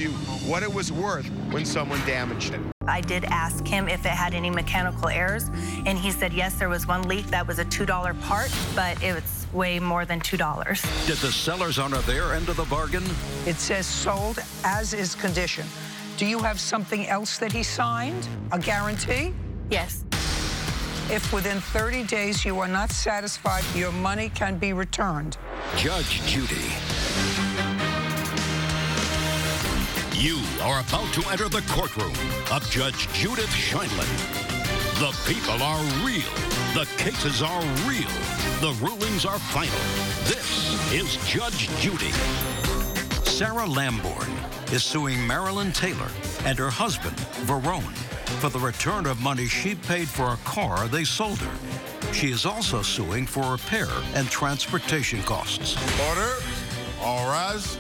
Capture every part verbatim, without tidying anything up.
you what it was worth when someone damaged it. I did ask him if it had any mechanical errors, and he said yes, there was one leak that was a two dollar part, but it was way more than two dollars. Did the sellers honor their end of the bargain? It says sold as is condition. Do you have something else that he signed? A guarantee? Yes. If within thirty days you are not satisfied, your money can be returned. Judge Judy. You are about to enter the courtroom of Judge Judith Sheindlin. The people are real. The cases are real. The rulings are final. This is Judge Judy. Sarah Lambourne is suing Marilyn Taylor and her husband, Verone, for the return of money she paid for a car they sold her. She is also suing for repair and transportation costs. Order. All rise.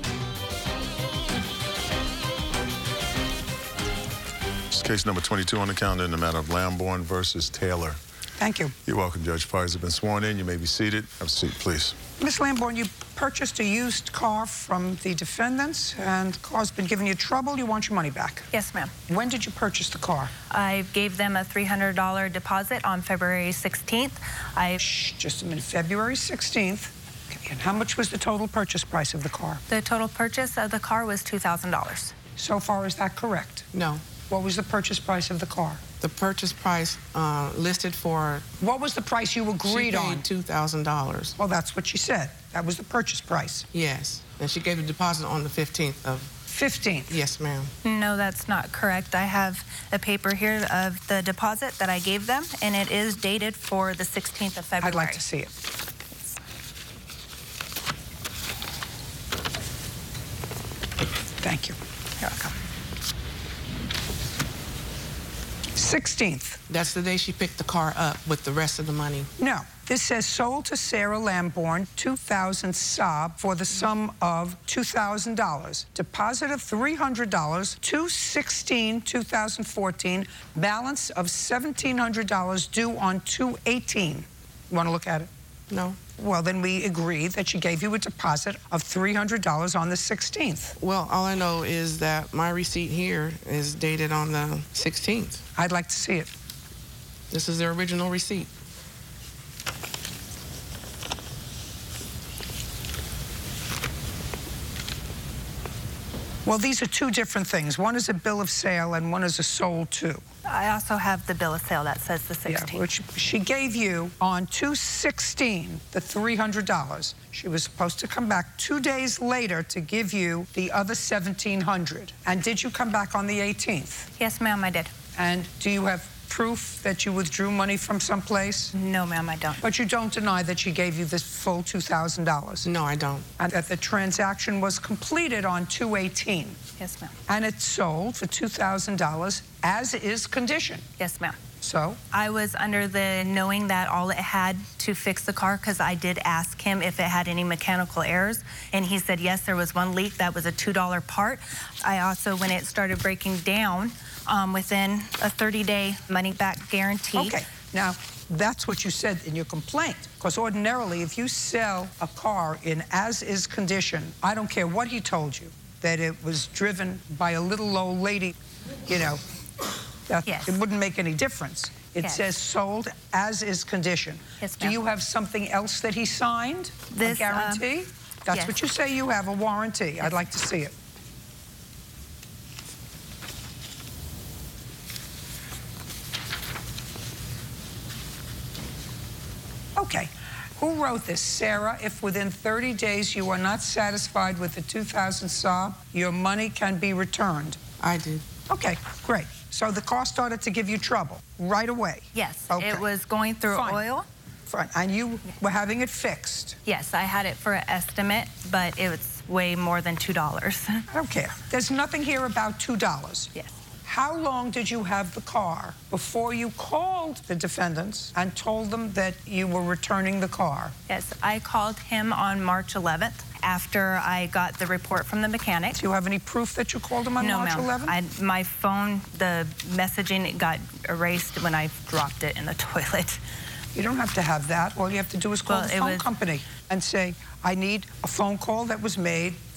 This is case number twenty-two on the calendar in the matter of Lambourne versus Taylor. Thank you. You're welcome, Judge. Parties have been sworn in. You may be seated. Have a seat, please. Miss Lambourne, you purchased a used car from the defendants, and the car's been giving you trouble. You want your money back. Yes, ma'am. When did you purchase the car? I gave them a three hundred dollar deposit on February sixteenth. I... Shh, just a minute. February sixteenth. Okay, and how much was the total purchase price of the car? The total purchase of the car was two thousand dollars. So far, is that correct? No. What was the purchase price of the car? The purchase price uh, listed for... What was the price you agreed she on? She paid two thousand dollars. Well, that's what she said. That was the purchase price. Yes. And she gave the deposit on the fifteenth of... fifteenth? Yes, ma'am. No, that's not correct. I have a paper here of the deposit that I gave them, and it is dated for the sixteenth of February. I'd like to see it. Thank you. You're welcome. sixteenth. That's the day she picked the car up with the rest of the money. No. This says sold to Sarah Lambourne, two thousand S A B for the sum of two thousand dollars. Deposit of three hundred dollars, two sixteen two thousand fourteen, balance of seventeen hundred dollars due on two eighteen. You want to look at it? No. Well, then we agree that she gave you a deposit of three hundred dollars on the sixteenth. Well, all I know is that my receipt here is dated on the sixteenth. I'd like to see it. This is the original receipt. Well, these are two different things. One is a bill of sale and one is a sold to. I also have the bill of sale that says the sixteenth. Yeah, which she gave you on two sixteen, the three hundred dollars. She was supposed to come back two days later to give you the other seventeen hundred dollars. And did you come back on the eighteenth? Yes, ma'am, I did. And do you have proof that you withdrew money from someplace? No, ma'am, I don't. But you don't deny that she gave you this full two thousand dollars? No, I don't. And that the transaction was completed on two eighteen? Yes, ma'am. And it sold for two thousand dollars as is condition? Yes, ma'am. So? I was under the knowing that all it had to fix the car, because I did ask him if it had any mechanical errors, and he said yes, there was one leak that was a two dollar part. I also, when it started breaking down, um, within a thirty day money-back guarantee. Okay, now that's what you said in your complaint, because ordinarily if you sell a car in as-is condition, I don't care what he told you, that it was driven by a little old lady, you know, that yes. It wouldn't make any difference. It yes. says sold as is condition. Yes, do you have something else that he signed? This, a guarantee? Um, That's yes. what you say you have, a warranty. Yes. I'd like to see it. Okay. Who wrote this? Sarah, if within thirty days you are not satisfied with the two thousand S A B, your money can be returned. I did. Okay, great. So the car started to give you trouble right away? Yes. Okay. It was going through Fine. oil. Fine. And you were having it fixed? Yes, I had it for an estimate, but it was way more than two dollars. I don't care. There's nothing here about two dollars. Yes. How long did you have the car before you called the defendants and told them that you were returning the car? Yes, I called him on March eleventh after I got the report from the mechanic. Do you have any proof that you called him on no, March eleventh? No, ma'am. My phone, the messaging, it got erased when I dropped it in the toilet. You don't have to have that. All you have to do is call well, the phone was... company and say, I need a phone call that was made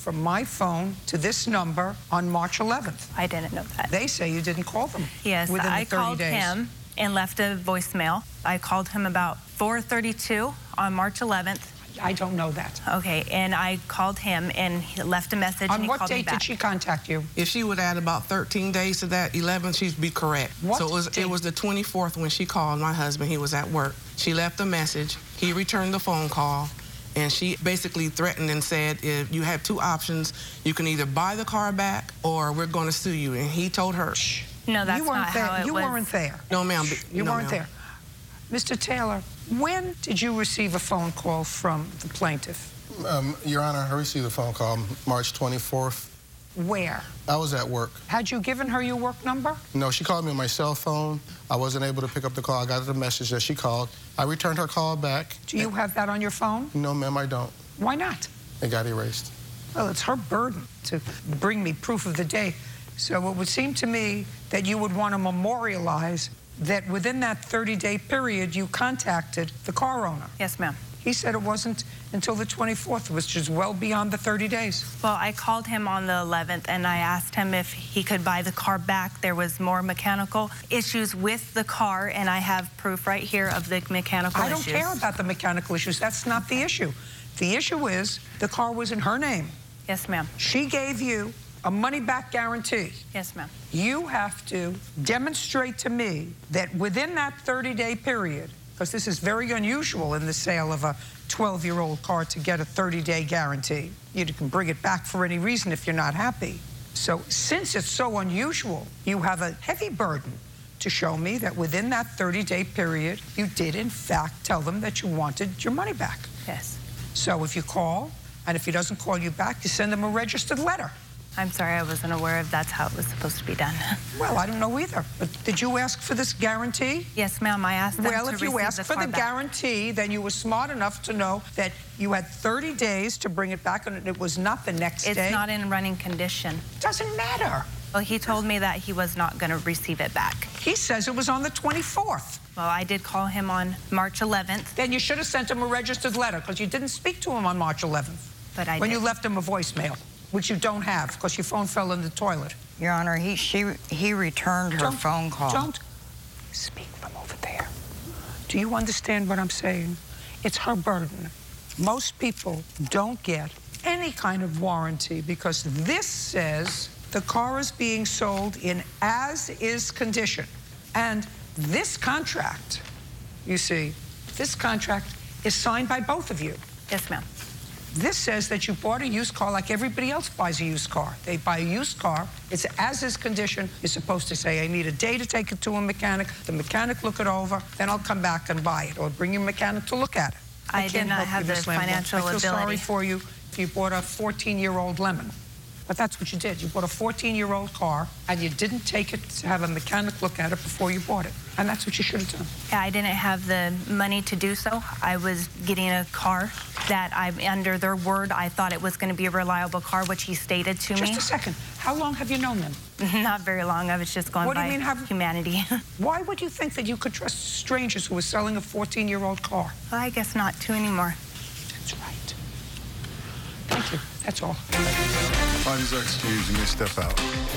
from my phone to this number on March eleventh. I didn't know that. They say you didn't call them. Yes, within I the thirty called days. him and left a voicemail. I called him about four thirty-two on March eleventh. I don't know that. Okay, and I called him and he left a message On and he what called me date back. did she contact you? If she would add about thirteen days to that eleven, she'd be correct. What so it was, date? it was the twenty-fourth when she called my husband. He was at work. She left a message. He returned the phone call. And she basically threatened and said, if you have two options, you can either buy the car back or we're going to sue you. And he told her, shh. No, that's you weren't not there. how it you was. weren't there. No, ma'am. You no, weren't ma'am. there. Mister Taylor, when did you receive a phone call from the plaintiff? Um, Your Honor, I received a phone call March twenty-fourth. Where? I was at work. Had you given her your work number? No, she called me on my cell phone. I wasn't able to pick up the call. I got the message that she called. I returned her call back. Do you have that on your phone? No, ma'am, I don't. Why not? It got erased. Well, it's her burden to bring me proof of the day. So it would seem to me that you would want to memorialize that within that thirty-day period, you contacted the car owner. Yes, ma'am. He said it wasn't until the twenty-fourth, which is well beyond the thirty days. Well, I called him on the eleventh and I asked him if he could buy the car back. There was more mechanical issues with the car and I have proof right here of the mechanical I don't issues. care about the mechanical issues. That's not the issue. The issue is the car was in her name. Yes, ma'am. She gave you a money-back guarantee. Yes, ma'am. You have to demonstrate to me that within that thirty-day period, because this is very unusual in the sale of a twelve-year-old car to get a thirty-day guarantee. You can bring it back for any reason if you're not happy. So since it's so unusual, you have a heavy burden to show me that within that thirty-day period, you did in fact tell them that you wanted your money back. Yes. So if you call, and if he doesn't call you back, you send him a registered letter. I'm sorry, I wasn't aware of that's how it was supposed to be done. Well, I don't know either. But did you ask for this guarantee? Yes, ma'am, I asked them Well, to if you receive asked the for car the back. guarantee, then you were smart enough to know that you had thirty days to bring it back, and it was not the next It's day. not in running condition. Doesn't matter. Well, he told me that he was not going to receive it back. He says it was on the twenty-fourth. Well, I did call him on March eleventh, Then you should have sent him a registered letter, because you didn't speak to him on March eleventh. but I When did. you left him a voicemail, which you don't have, because your phone fell in the toilet. Your Honor, he she he returned her Don't- phone call. Don't speak from over there. Do you understand what I'm saying? It's her burden. Most people don't get any kind of warranty because this says the car is being sold in as-is condition. And this contract, you see, this contract is signed by both of you. Yes, ma'am. This says that you bought a used car like everybody else buys a used car. They buy a used car, it's as-is condition. You're supposed to say, I need a day to take it to a mechanic. The mechanic look it over, then I'll come back and buy it, or bring your mechanic to look at it. I can't did not help have you, the Miss Lamborn. financial I feel sorry ability. for you if you bought a fourteen-year-old lemon. But that's what you did. You bought a fourteen-year-old car, and you didn't take it to have a mechanic look at it before you bought it. And that's what you should have done. Yeah, I didn't have the money to do so. I was getting a car that I'm under their word. I thought it was going to be a reliable car, which he stated to Just me. a second. How long have you known them? Not very long. I was just going What do by you mean, have- humanity. Why would you think that you could trust strangers who were selling a fourteen-year-old car? Well, I guess not too anymore. That's right. Thank you. That's all. Parties are excused. You may step out.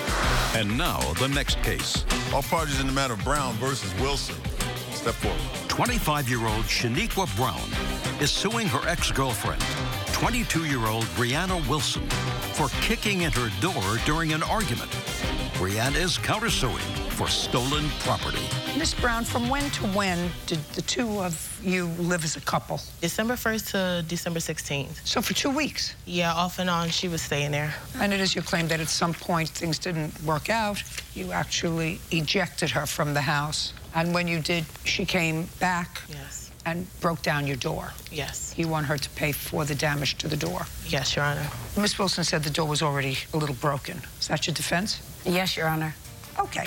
And now, the next case. All parties in the matter of Brown versus Wilson. Step forward. twenty-five-year-old Shaniqua Brown is suing her ex-girlfriend, twenty-two-year-old Brianna Wilson, for kicking in her door during an argument. Brianna is countersuing for stolen property. Miss Brown, from when to when did the two of you live as a couple? December first to December sixteenth. So for two weeks. Yeah, off and on, she was staying there. And it is your claim that at some point things didn't work out. You actually ejected her from the house. And when you did, she came back Yes. and broke down your door. Yes. You want her to pay for the damage to the door. Yes, Your Honor. Miss Wilson said the door was already a little broken. Is that your defense? Yes, Your Honor. Okay.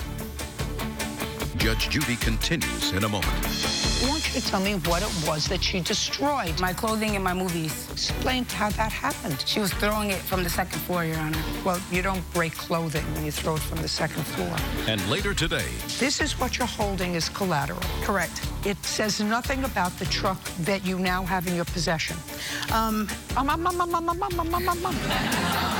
Judge Judy continues in a moment. I want you to tell me what it was that she destroyed. My clothing and my movies. Explain how that happened. She was throwing it from the second floor, Your Honor. Well, you don't break clothing when you throw it from the second floor. And later today, This is what you're holding as collateral. Correct. It says nothing about the truck that you now have in your possession. Um, Um, um, um, um, um, um, um, um, um, um.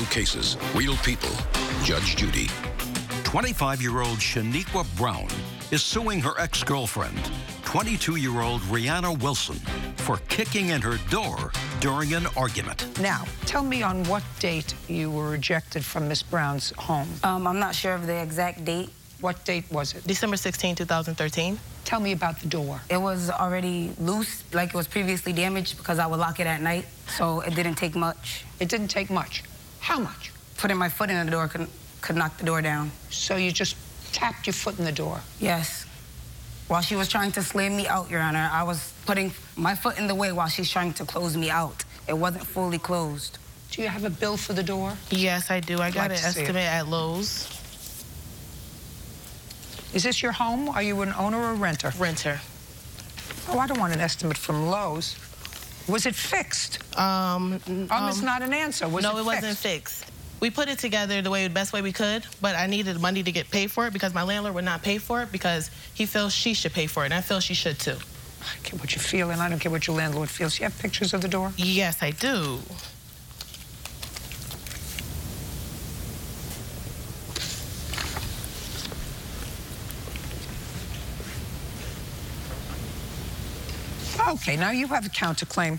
cases, real people. Judge Judy. twenty-five-year-old Shaniqua Brown is suing her ex-girlfriend, twenty-two-year-old Rihanna Wilson, for kicking in her door during an argument. Now, tell me on what date you were ejected from Miss Brown's home. Um, I'm not sure of the exact date. What date was it? December sixteenth, two thousand thirteen. Tell me about the door. It was already loose, like it was previously damaged because I would lock it at night, so it didn't take much. It didn't take much. How much? Putting my foot in the door could, could knock the door down. So you just tapped your foot in the door? Yes. While she was trying to slam me out, Your Honor, I was putting my foot in the way while she's trying to close me out. It wasn't fully closed. Do you have a bill for the door? Yes, I do. I got Like an to see it. estimate at Lowe's. Is this your home? Are you an owner or renter? Renter. Oh, I don't want an estimate from Lowe's. Was it fixed? Um, Um, um, it's not an answer. Was no, it, it wasn't fixed. We put it together the way, the best way we could, but I needed money to get paid for it because my landlord would not pay for it because he feels she should pay for it, and I feel she should too. I don't care what you feel, and I don't care what your landlord feels. You have pictures of the door? Yes, I do. Okay, now you have a counterclaim.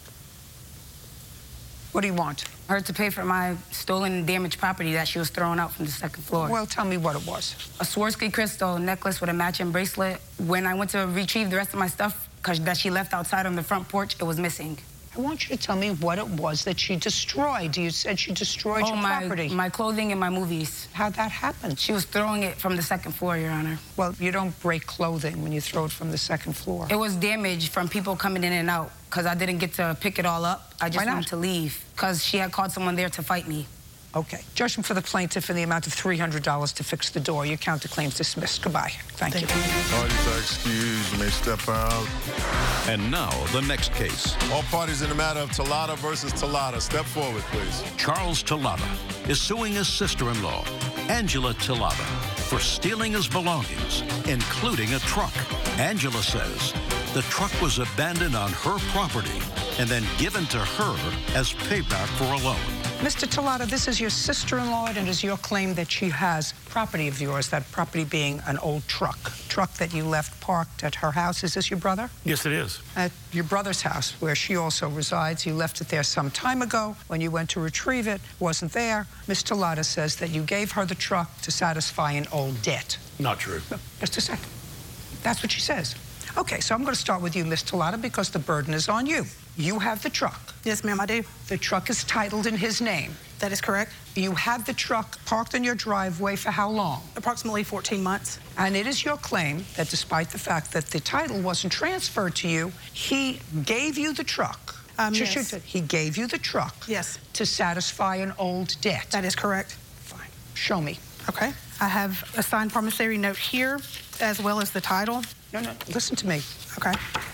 What do you want? Her to pay for my stolen and damaged property that she was throwing out from the second floor. Well, tell me what it was. A Swarovski crystal necklace with a matching bracelet. When I went to retrieve the rest of my stuff, because that she left outside on the front porch, it was missing. I want you to tell me what it was that she destroyed. You said she destroyed oh, your my, property. my clothing and my movies. How'd that happen? She was throwing it from the second floor, Your Honor. Well, you don't break clothing when you throw it from the second floor. It was damaged from people coming in and out because I didn't get to pick it all up. I just Why not? wanted to leave because she had called someone there to fight me. Okay. Judgment for the plaintiff in the amount of three hundred dollars to fix the door. Your counterclaim's dismissed. Goodbye. Thank, Thank you. you. Parties are excused. You may step out. And now, the next case. All parties in the matter of Tallada versus Tallada. Step forward, please. Charles Tallada is suing his sister-in-law, Angela Tallada, for stealing his belongings, including a truck. Angela says the truck was abandoned on her property and then given to her as payback for a loan. Mister Tallada, this is your sister-in-law, and it is your claim that she has property of yours, that property being an old truck. Truck that you left parked at her house. Is this your brother? Yes, it is. At your brother's house, where she also resides. You left it there some time ago. When you went to retrieve it, wasn't there. Miss Tallada says that you gave her the truck to satisfy an old debt. Not true. No, just a second. That's what she says. Okay, so I'm going to start with you, Miss Tallada, because the burden is on you. You have the truck. Yes, ma'am, I do. The truck is titled in his name. That is correct. You have the truck parked in your driveway for how long? Approximately fourteen months. And it is your claim that despite the fact that the title wasn't transferred to you, he gave you the truck. Um, Shoot, yes. shoot, He gave you the truck. Yes. To satisfy an old debt. That is correct. Fine. Show me. Okay. I have a signed promissory note here, as well as the title. No, no, listen to me. Okay.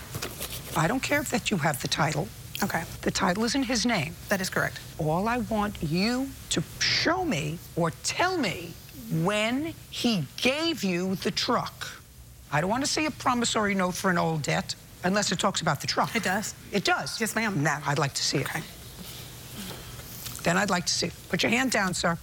I don't care if that you have the title. Okay. The title is in his name. That is correct. All I want you to show me or tell me when he gave you the truck. I don't want to see a promissory note for an old debt unless it talks about the truck. It does. It does? Yes, ma'am. Now, I'd like to see it. Okay. Then I'd like to see it. Put your hand down, sir.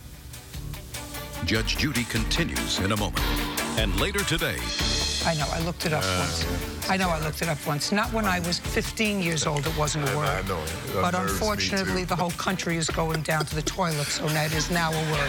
Judge Judy continues in a moment. And later today, I know, I looked it up Uh, once. I know I looked it up once. Not when I was fifteen years old, it wasn't a word. I know. It But unnerves me, unfortunately, too. the whole country is going down to the toilet, so that is now a word.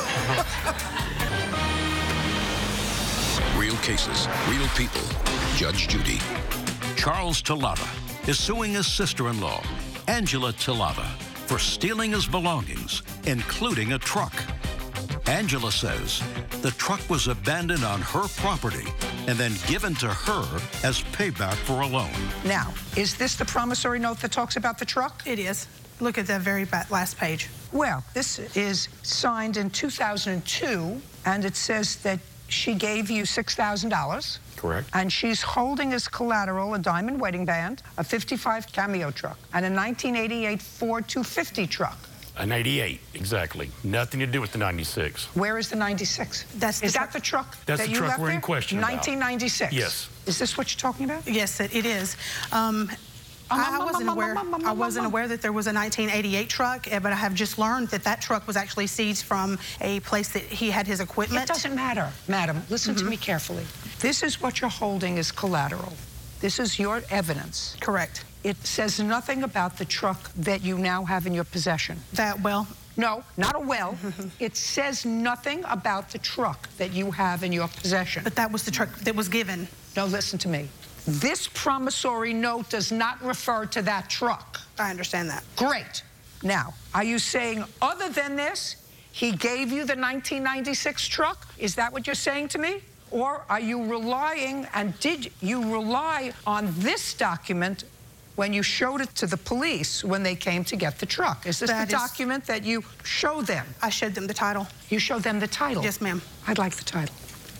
real cases, real people. Judge Judy. Charles Tallada is suing his sister-in-law, Angela Tallada, for stealing his belongings, including a truck. Angela says the truck was abandoned on her property and then given to her as payback for a loan. Now, is this the promissory note that talks about the truck? It is. Look at the very ba- last page. Well, this is signed in two thousand two, and it says that she gave you six thousand dollars. Correct. And she's holding as collateral a diamond wedding band, a fifty-five Cameo truck, and a nineteen eighty-eight Ford two fifty truck. An eighty-eight, exactly. Nothing to do with the ninety-six. Where is the ninety-six? That's the is that truck- the truck That's that the you truck left we're in there? question about. nineteen ninety-six? Yes. Is this what you're talking about? Yes, it, it is. Um, I, I wasn't aware. I wasn't aware that there was a nineteen eighty-eight truck, but I have just learned that that truck was actually seized from a place that he had his equipment. It doesn't matter, madam. Listen mm-hmm. to me carefully. This is what you're holding as collateral. This is your evidence. Correct. It says nothing about the truck that you now have in your possession. That well? No, not a well. It says nothing about the truck that you have in your possession. But that was the truck that was given. No, listen to me. This promissory note does not refer to that truck. I understand that. Great. Now, are you saying other than this, he gave you the nineteen ninety-six truck? Is that what you're saying to me? Or are you relying, and did you rely on this document when you showed it to the police when they came to get the truck? Is this that the is... document that you show them? I showed them the title. You showed them the title? Yes, ma'am. I'd like the title.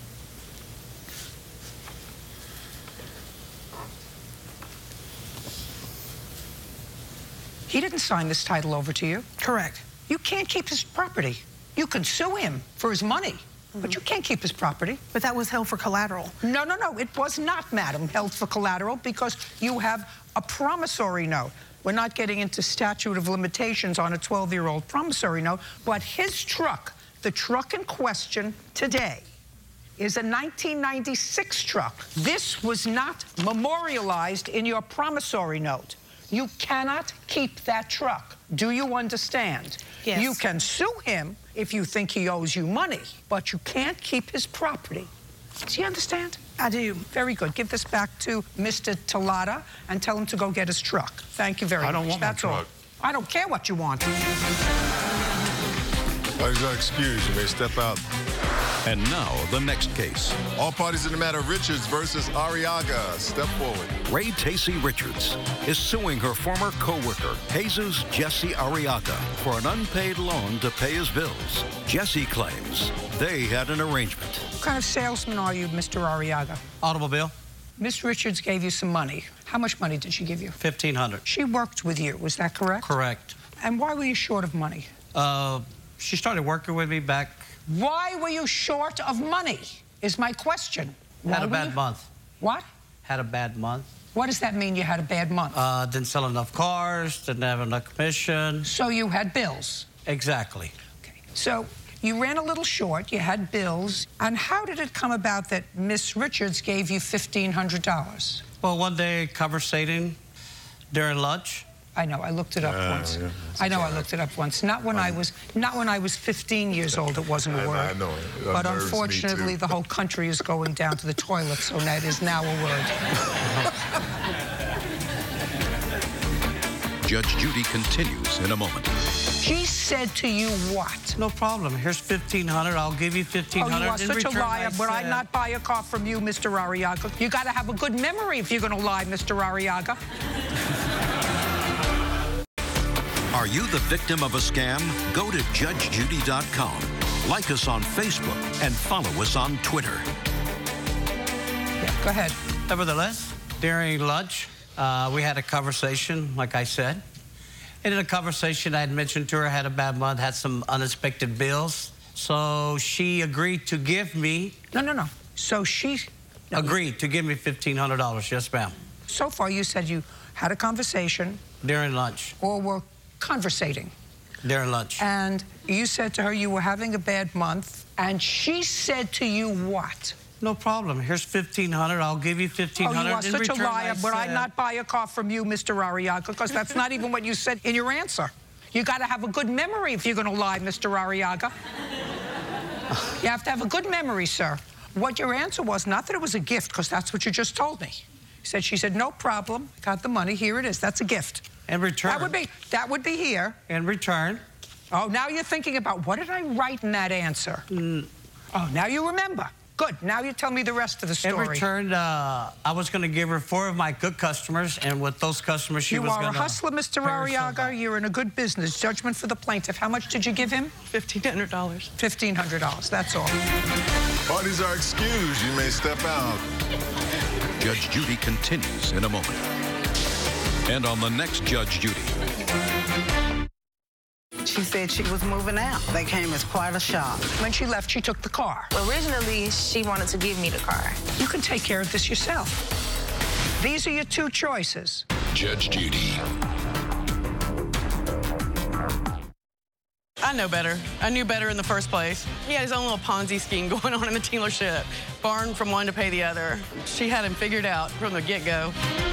He didn't sign this title over to you. Correct. You can't keep his property. You can sue him for his money, mm-hmm. but you can't keep his property. But that was held for collateral. No, no, no. It was not, madam, held for collateral because you have a promissory note. We're not getting into statute of limitations on a twelve-year-old promissory note, but his truck, the truck in question today, is a nineteen ninety-six truck. This was not memorialized in your promissory note. You cannot keep that truck. Do you understand? Yes. You can sue him if you think he owes you money, but you can't keep his property. Do you understand? I do. Very good. Give this back to Mister Talata and tell him to go get his truck. Thank you very much. I don't want That's my all. truck. I don't care what you want. Parties are excused. You may step out. And now, the next case. All parties in the matter, Richards versus Arriaga. Step forward. Ray Tacey Richards is suing her former co-worker, Jesus Jesse Arriaga, for an unpaid loan to pay his bills. Jesse claims they had an arrangement. What kind of salesman are you, Mister Arriaga? Automobile. Miss Richards gave you some money. How much money did she give you? fifteen hundred dollars. She worked with you, was that correct? Correct. And why were you short of money? Uh, she started working with me back... Why were you short of money, is my question. Why Had a bad you... month. What? Had a bad month. What does that mean, you had a bad month? Uh, didn't sell enough cars, didn't have enough commission. So you had bills? Exactly. Okay. So you ran a little short, you had bills, and how did it come about that Miss Richards gave you fifteen hundred dollars? Well, one day, conversating during lunch. I know, I looked it up uh, once. Yeah, I know I looked it up once. Not when um, I was not when I was fifteen years old, it wasn't a word. I, I know. It but unfortunately, the whole country is going down to the toilet, so that is now a word. Judge Judy continues in a moment. She said to you what? No problem. Here's fifteen hundred dollars. I'll give you fifteen hundred dollars. Oh, you are such a liar. Would I not buy a car from you, Mister Arriaga? You got to have a good memory if you're going to lie, Mister Arriaga. Are you the victim of a scam? Go to judge judy dot com. Like us on Facebook and follow us on Twitter. Yeah, go ahead. Nevertheless, during lunch, uh, we had a conversation, like I said. And in a conversation, I had mentioned to her I had a bad month, had some unexpected bills. So she agreed to give me... No, no, no. So she... No, agreed to give me fifteen hundred dollars. Yes, ma'am. So far, you said you had a conversation... During lunch. Or were conversating. During lunch. And you said to her you were having a bad month, and she said to you what? No problem. Here's fifteen hundred dollars. I'll give you fifteen hundred dollars. Oh, you are in such return, a liar. I Would I said... not buy a car from you, Mister Arriaga? Because that's not even what you said in your answer. You got to have a good memory if you're going to lie, Mister Arriaga. You have to have a good memory, sir. What your answer was, not that it was a gift, because that's what you just told me. You said, she said, no problem. Got the money. Here it is. That's a gift. In return. That would be, that would be here. In return. Oh, now you're thinking about, what did I write in that answer? Mm. Oh, now you remember. Good. Now you tell me the rest of the story. In return, uh, I was going to give her four of my good customers, and with those customers, she you was going to... You are a hustler, Mister Arriaga. You're in a good business. Judgment for the plaintiff. How much did you give him? fifteen hundred dollars. fifteen hundred dollars. That's all. Parties are excused. You may step out. Judge Judy continues in a moment. And on the next Judge Judy... She said she was moving out. They came as quite a shock. When she left, she took the car. Originally, she wanted to give me the car. You can take care of this yourself. These are your two choices. Judge Judy. I know better. I knew better in the first place. He had his own little Ponzi scheme going on in the dealership. Borrowing from one to pay the other. She had him figured out from the get-go.